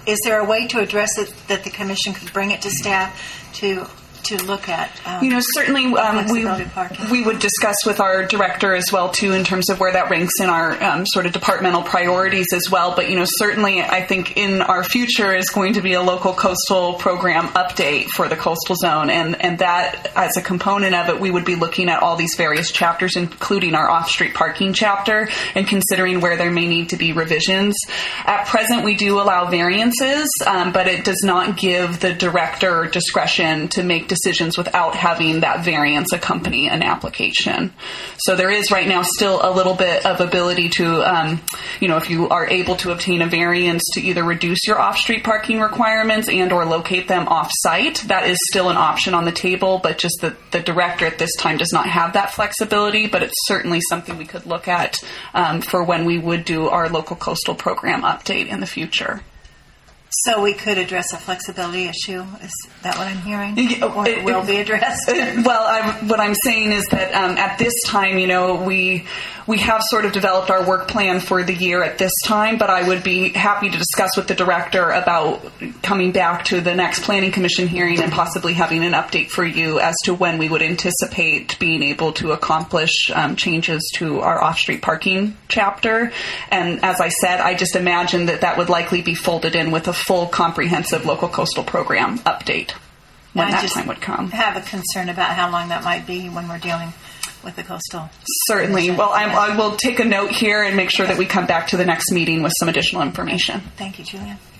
is there a way to address it that the commission could bring it to staff to look at? Certainly we would discuss with our director as well, too, in terms of where that ranks in our sort of departmental priorities as well. But, certainly I think in our future is going to be a local coastal program update for the coastal zone. And that, as a component of it, we would be looking at all these various chapters, including our off-street parking chapter, and considering where there may need to be revisions. At present, we do allow variances, but it does not give the director discretion to make decisions without having that variance accompany an application. So there is right now still a little bit of ability to, if you are able to obtain a variance to either reduce your off-street parking requirements and or locate them off-site, that is still an option on the table, but just the director at this time does not have that flexibility, but it's certainly something we could look at for when we would do our local coastal program update in the future. So we could address a flexibility issue? Is that what I'm hearing? Or it will be addressed? What I'm saying is that at this time, we have sort of developed our work plan for the year at this time, but I would be happy to discuss with the director about coming back to the next Planning Commission hearing and possibly having an update for you as to when we would anticipate being able to accomplish changes to our off-street parking chapter. And as I said, I just imagine that would likely be folded in with a full comprehensive local coastal program update when that time would come. I have a concern about how long that might be when we're dealing with the coastal. Certainly. Well, I will take a note here and make sure that we come back to the next meeting with some additional information. Thank you, Julian.